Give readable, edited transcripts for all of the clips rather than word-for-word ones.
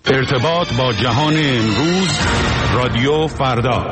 ارتباط با جهان امروز، رادیو فردا.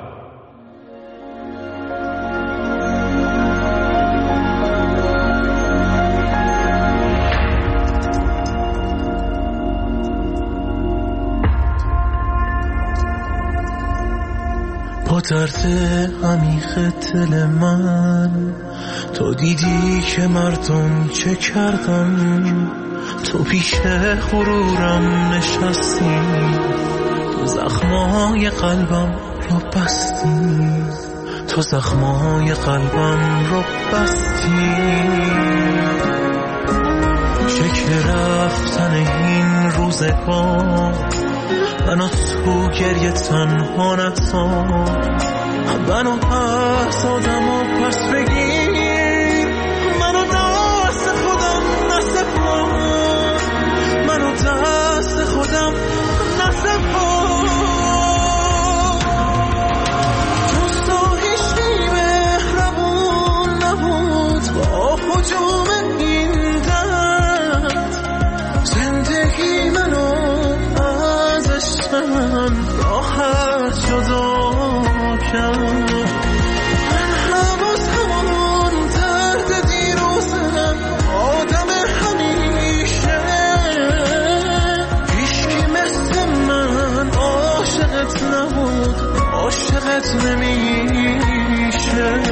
با درد عمیق دل من تو دیدی که مردم چه کردن، تو پیش غرورم نشستی، تو زخمای قلبم رو بستی، تو زخمای قلبم رو بستی. شکل رفتن این روزگار منو تو گریه تنها نذار، منو پس آدم و پس بگیر، منو دست خودم نسپار، منو دست خودم نسپار. دوست و هیچی مهربون نبود با هجوم این درد، زندگی منو ازش من راحت جدا کرد. من هنوز همون درد دیروزم، آدم همیشه، هیچکی مثل من عاشقت نبود، عاشقت نمیشه.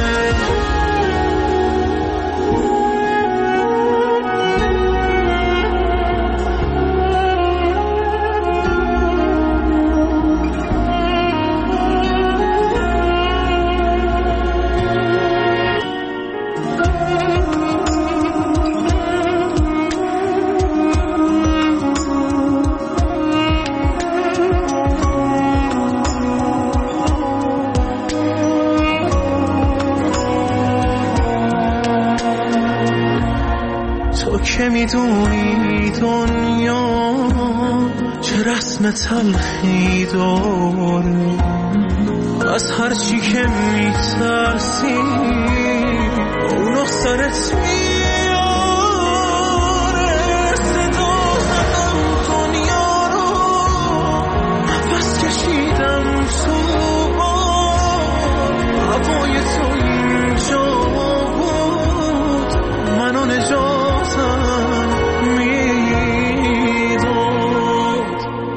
که میدونی دنیا چه رسم تلخی داره، از هر چی که میترسی اونو سرت میاره. صدا زدم دنیا رو، نفس کشیدم تو باد، هوای تو اینجا بود، منو نجاتم میداد.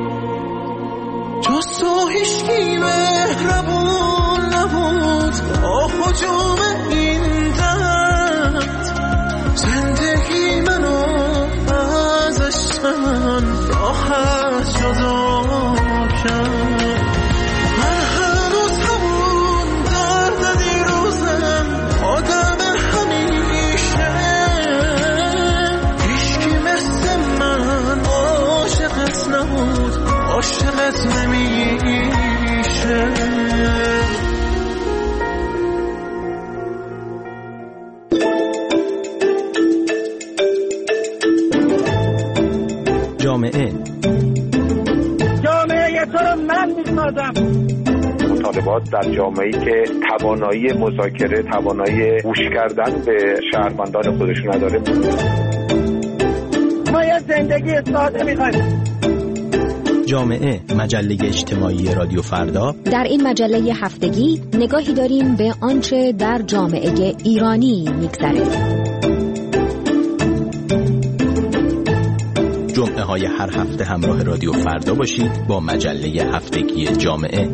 جز تو هیچکی مهربون نبود با هجوم این درد، زندگی منو ازش من راحت جدا کرد. من هنوز همون درد دیروزم، آدم همیشه، هیچکی مثل من عاشقت نبود، عاشقت نمیشه. جامعه تو رو من میسازم. مطالبات در جامعه‌ای که توانایی مذاکره، توانایی گوش کردن به شهروندان خودشون نداره. ما یه زندگی ساده می‌خوایم. جامعه، مجله اجتماعی رادیو فردا. در این مجله هفتگی نگاهی داریم به آنچه در جامعه ایرانی می‌گذره. جمعه های هر هفته همراه رادیو فردا باشید با مجله هفتگی جامعه.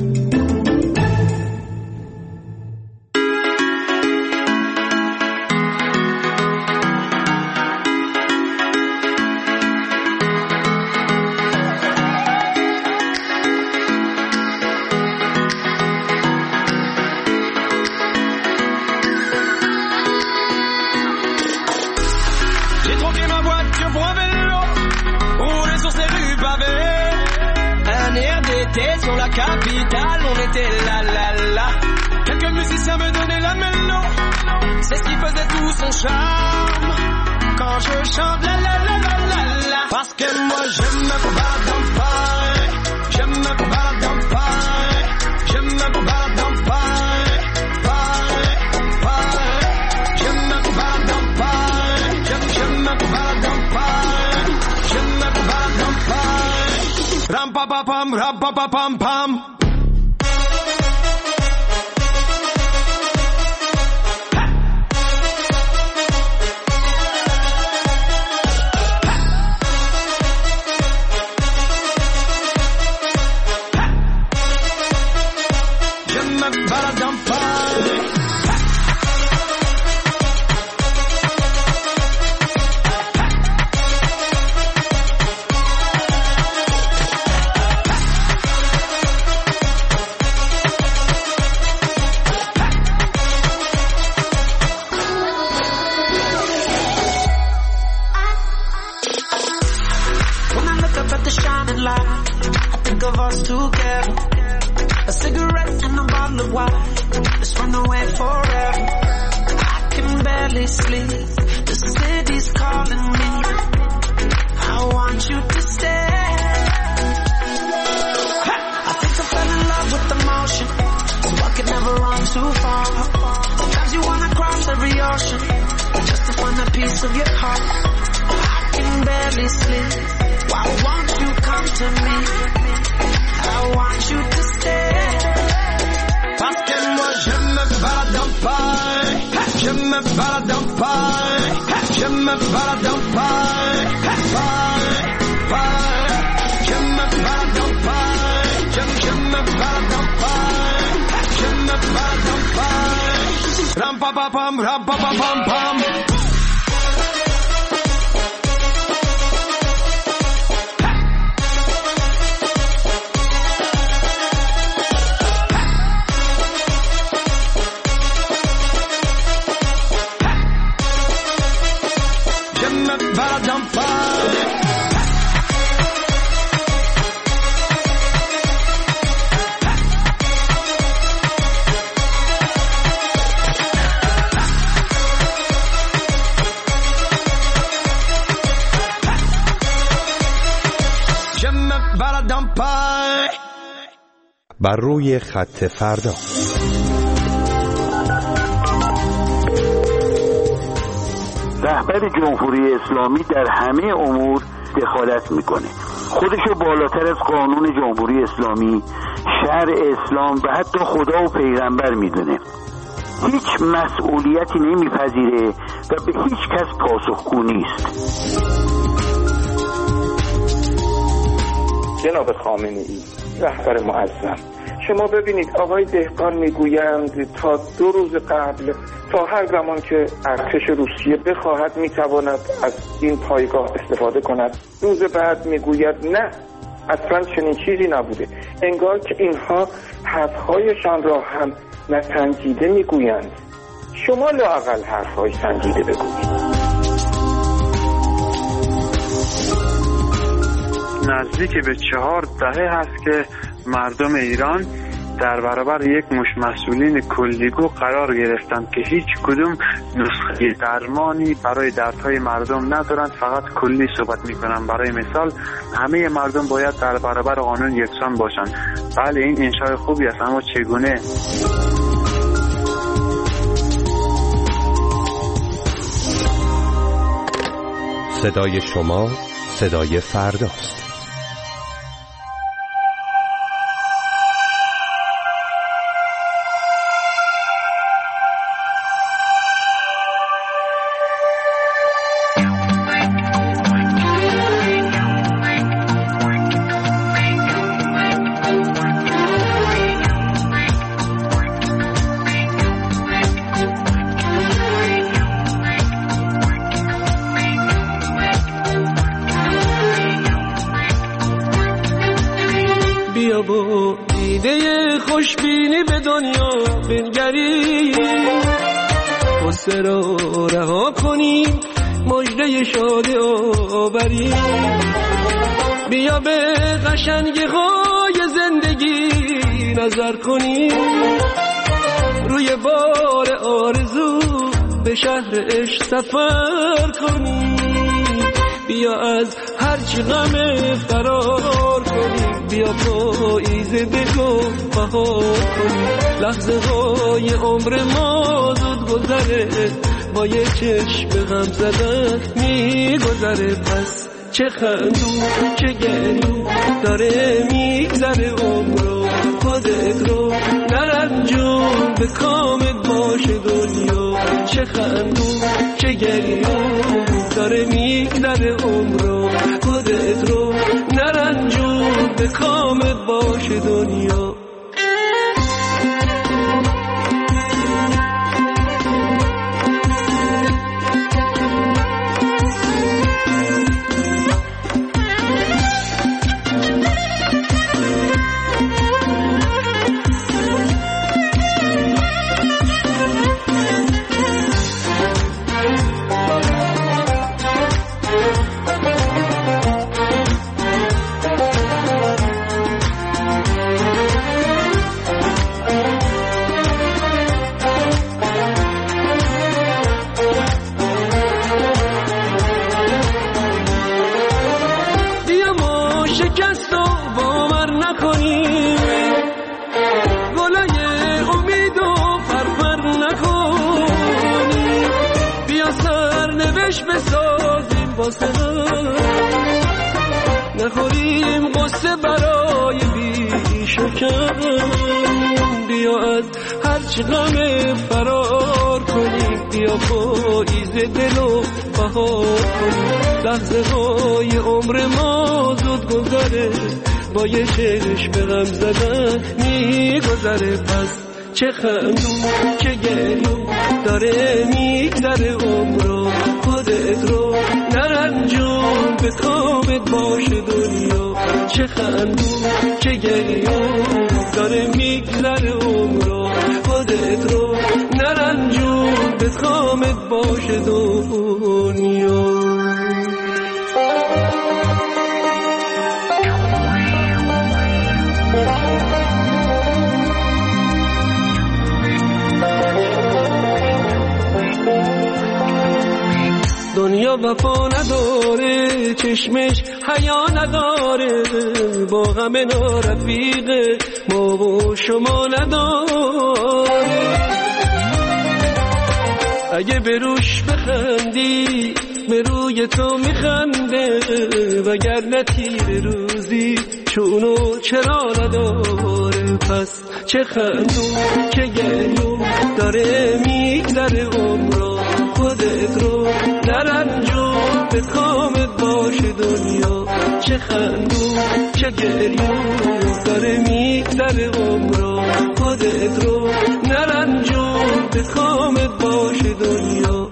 Capitale, on était là là là. Quelques musiciens me donnaient la mélo, c'est ce qui faisait tout son charme. Quand je chante la la la la la la. Parce que moi j'aime me combattre dans le pain, j'aime me combattre dans le pain, j'aime me combattre dans le pain, pain, pain. J'aime me combattre dans le pain, j'aime me combattre dans le pain, j'aime me combattre dans le pain. ram pa pa pam ram pa pa pam pam. بر روی خط فردا. رهبر جمهوری اسلامی در همه امور دخالت میکنه، خودشو بالاتر از قانون جمهوری اسلامی، شرع اسلام و حتی خدا و پیغمبر میدونه. هیچ مسئولیتی نمیپذیره و به هیچ کس پاسخگو نیست. جناب خامنه‌ای رهبر معظم، شما ببینید آقای دهقان میگویند تا 2 روز قبل، تا هر زمان که ارتش روسیه بخواهد میتواند از این پایگاه استفاده کند. روز بعد میگوید نه، اصلا چنین چیزی نبوده. انگار که اینها حرفهایشان را هم نسنجیده میگویند. شما لااقل حرفهای سنجیده بگویید. نزدیک به 4 دهه هست که مردم ایران در برابر یک مشت مسئولین کلیگو قرار گرفتند که هیچ کدوم نسخه درمانی برای دردهای مردم ندارند، فقط کلی صحبت میکنند. برای مثال همه مردم باید در برابر قانون یکسان باشند. بله این انشای خوبی است، اما چگونه؟ صدای شما صدای فرداست. بیا با دیده خوشبینی به دنیا بنگری، غصه را رها کنیم، مژده شادی آوریم. بیا به قشنگی های زندگی نظر کنیم، روی بار آرزو به شهر عشق سفر کنیم. بیا از هرچی غم فرار کنیم، بیا پاییز بگو بهار کنیم. لحظه های عمر ما زود گذره، با یه چشم غم زدن میگذره. پس چه خندون چه گریون داره میگذره عمرو خودت رو نرنجون به کامت باشه دنیا چه خندون چه گریون داره میگذره عمرو خودت رو نرنجون به کامت باشه دنیا نخوریم قصه برای بیشکم بیا از هرچی غم فرار کنیم بیا پاییز دل و بهار کنیم لحظه های عمر ما زود گذره با یه چشم غم زدن میگذره پس چه خندون چه گریون داره میگذره عمرو خودت رو نرنجون به کامت باشه دنیا چه خندون چه گریون داره میگذره عمرو خودت رو نرنجون به کامت باشه دنیا دنیا وفا نداره چشمش حیا نداره با غم نارفیقه ما و شما نداره اگه به روش بخندی به روی تو میخنده وگرنه تیر روزی چونو چرا نداره پس چه خندون چه گریون داره میگذره عمرو خودت رو نرنجون به کامت باشه دنیا چه خندون چه گریون داره میگذره عمرو خودت رو نرنجون به کامت باشه دنیا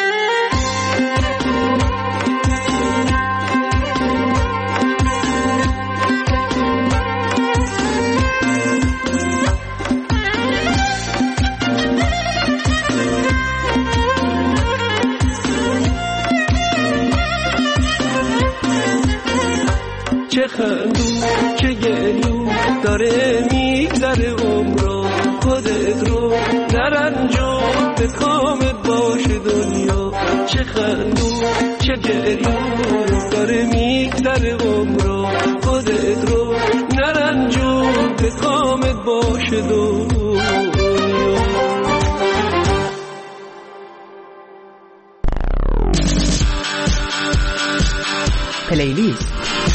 چه خندون چه گریون داره میگذره عمرو خودت رو نرنجون به کامت باشه دنیا چه خندون چه گریون داره میگذره عمرو خودت رو نرنجون به کامت باشه دنیا پلیلیست.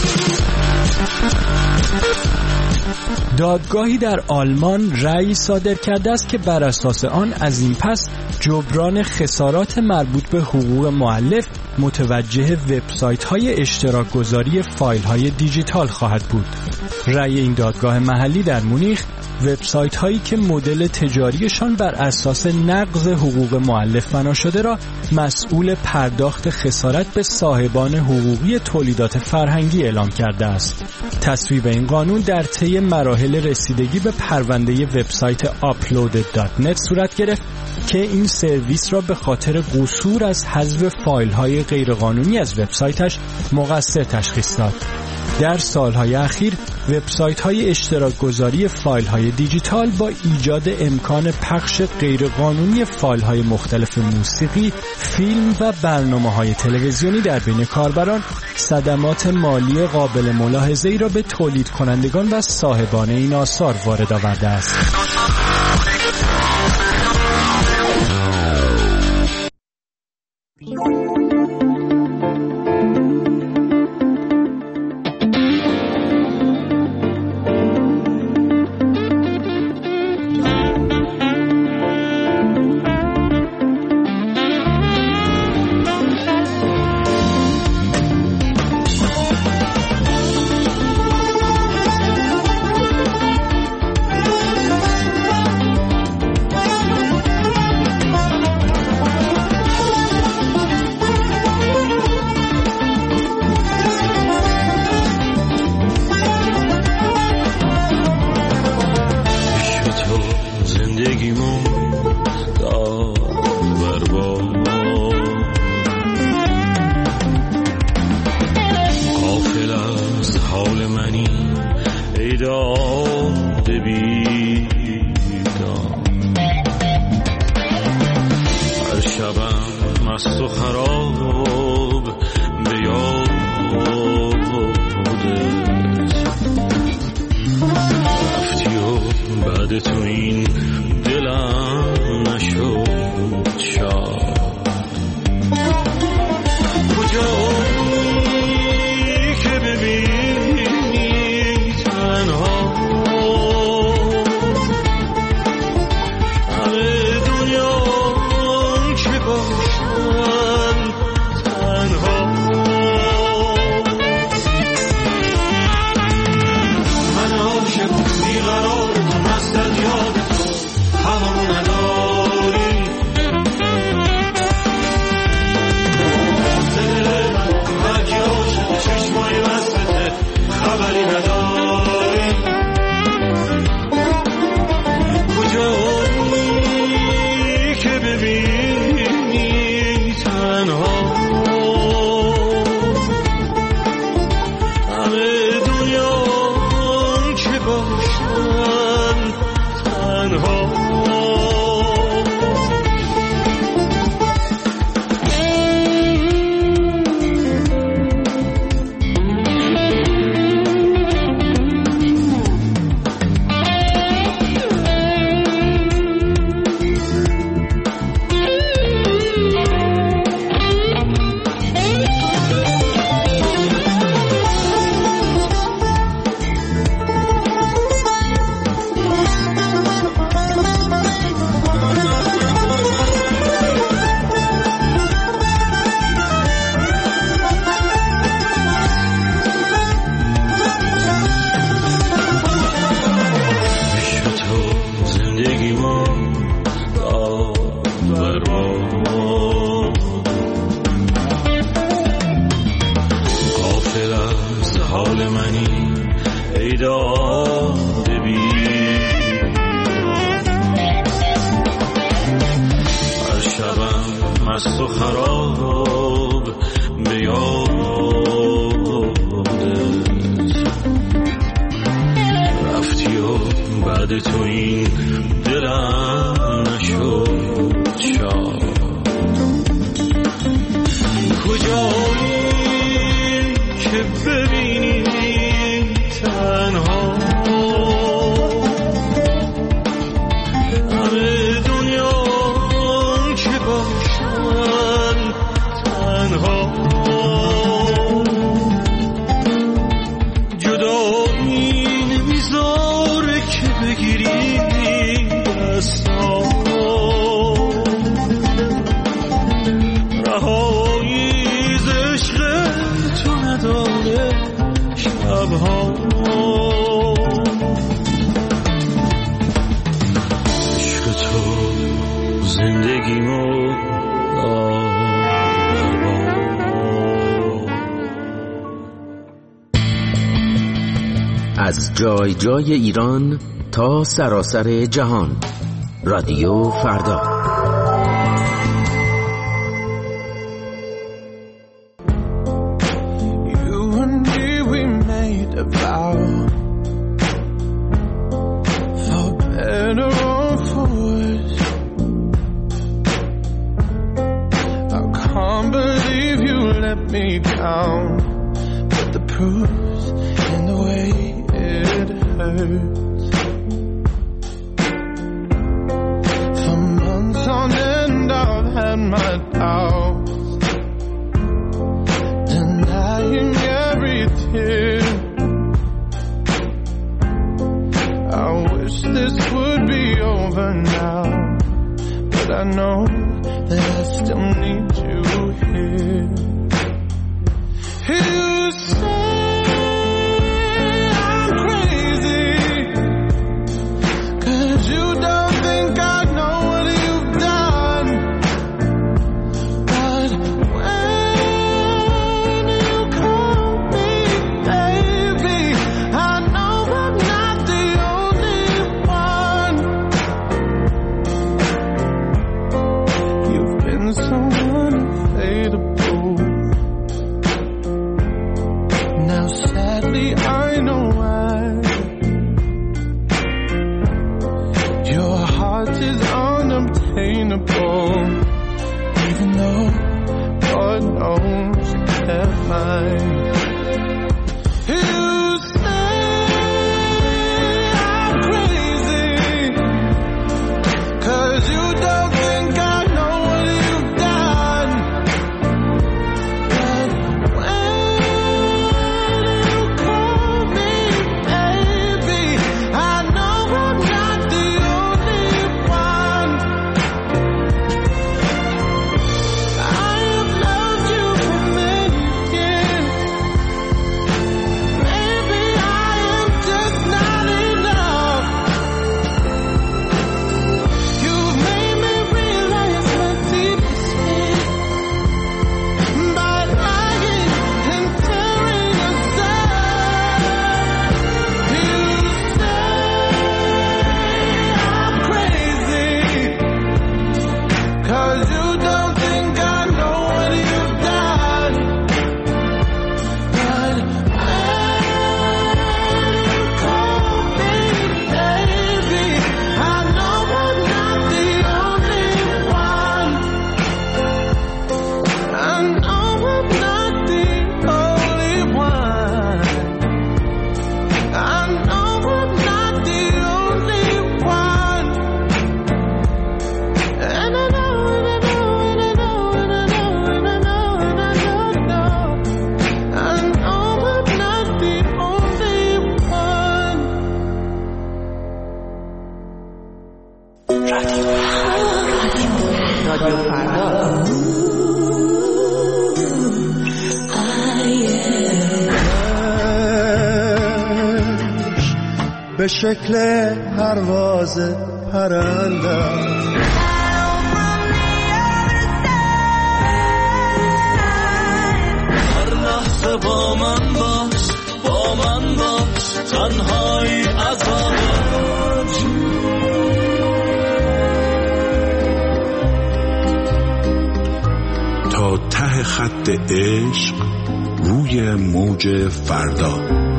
دادگاهی در آلمان رأی صادر کرده است که بر اساس آن از این پس جبران خسارات مربوط به حقوق مؤلف متوجه وبسایت‌های اشتراک گذاری فایل‌های دیجیتال خواهد بود. رأی این دادگاه محلی در مونیخ وبسایت‌هایی که مدل تجاریشان بر اساس نقض حقوق مؤلف بنا شده را مسئول پرداخت خسارت به صاحبان حقوقی تولیدات فرهنگی اعلام کرده است. تصویب این قانون در طی مراحل رسیدگی به پرونده وبسایت uploaded.net صورت گرفت که این سرویس را به خاطر قصور از حذف فایل‌های غیرقانونی از وبسایتش مقصر تشخیص داد. در سالهای اخیر وبسایت‌های اشتراک گذاری فایل‌های دیجیتال با ایجاد امکان پخش غیرقانونی فایل‌های مختلف موسیقی، فیلم و برنامه‌های تلویزیونی در بین کاربران صدمات مالی قابل ملاحظه‌ای را به تولید کنندگان و صاحبان این آثار وارد آورده است. داد بیدار. هر شبم مست و خراب به یاد رفتی و بعد تو این دلم نشد شاد. کجایی که ببینی تنها همه دنیا که باشن تنها. من عاشق بیقرار تو مستد یاد تو هممو نداری. هرکی عاشق چشمای وسطه خبری نداری. کجایی که ببینی تنها همه دنیا که باشن تنها. مست و خراب به یادت رفتی و بعد تو این دلم نشد شاد. کجایی که ببینی تنها همه دنیا که باشن تنها. جدایی نمیذاره که بگیری دستام رهایی ز عشق تو نداره شبها. عشق تو زندگیمو از جای جای ایران تا سراسر جهان. رادیو فردا. Now sadly I know why. much is unobtainable. Even though God knows you kept mine. You say I'm crazy, 'cause you don't think I know what you've done. But when you call me baby, I know I'm not the only one. I have loved you for many years. Maybe I am just not enough. You've made me realize my deepest fear by lying and tearing us up. You say I'm crazy, 'cause you don't think I know what you've done. But when you call me baby, I know I'm not the only one. I know I'm not the only one. I know I'm not the only one. And I know, and I know, and I know, and I know, and I know, and I know. I know I'm not the only one. رادیو فردا. به شکل پرواز پرنده هر لحظه با من باش، با من باش، تنهایی عذابه. تا ته خط عشق روی موج فردا.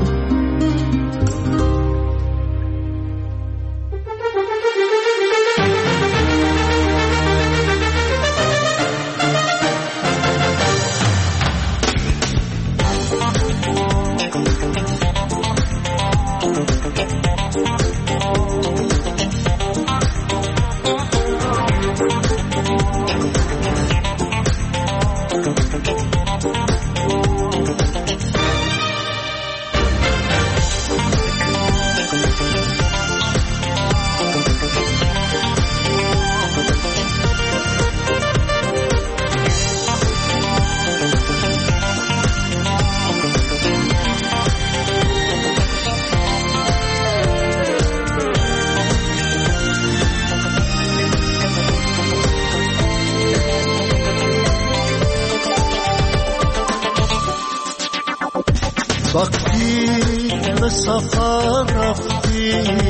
وقتی به سفر رفتی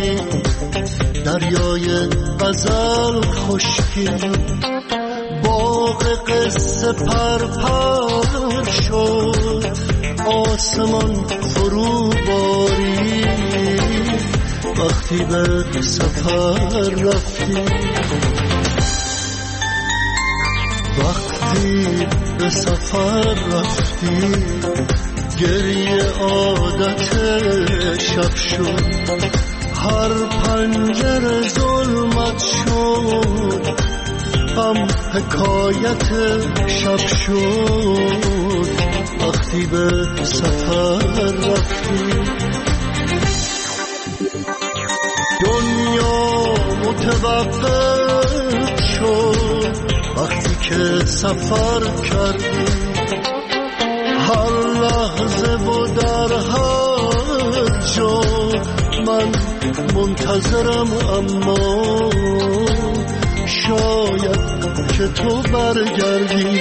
دریای غزل خشکی باغ قصه پرپر شد آسمان فرو باری وقتی به سفر رفتی وقتی به سفر رفتی گریه عادت شب شد هر پنجره ظلمت شد غم حکایت شب شد وقتی به سفر رفتی دنیا متوقف شد وقتی که سفر کردی هر لحظه و در هر جا من منتظرم اما شاید که تو برگردی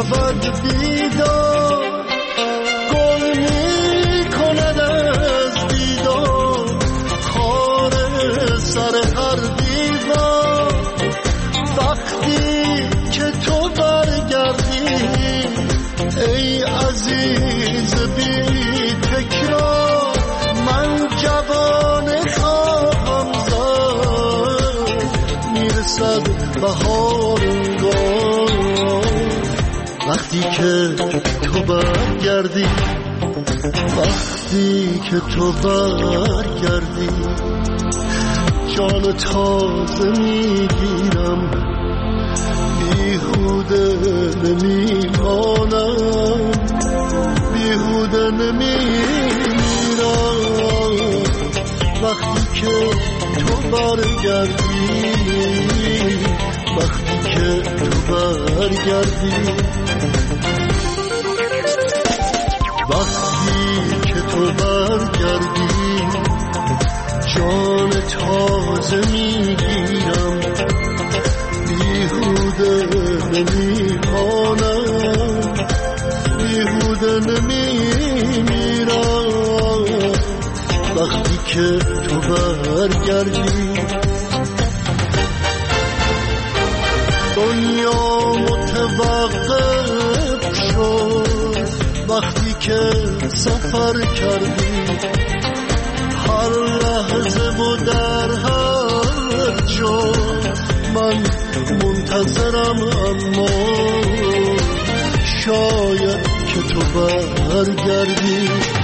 شود بیدار، گل می کند از دیدار خار سر هر دیوار. وقتی که تو برگردی ای عزیز بی تکرار، من جوان خواهم زد میرسد بهار انگار. وقتی که تو برگردی، وقتی که تو برگردی جان تازه میگیرم، بیهوده نمیمانم، بیهوده نمیمیرم. وقتی که تو برگردی، وقتی که تو برگردی، وقتی که تو برگردی جان تازه میگیرم، بیهوده نمیمانم، بیهوده نمیمیرم. وقتی که تو برگردی دنیا متوقف شد، وقتی که سفر کردی هر لحظه و در هر جا من منتظرم، اما شاید که تو برگردی.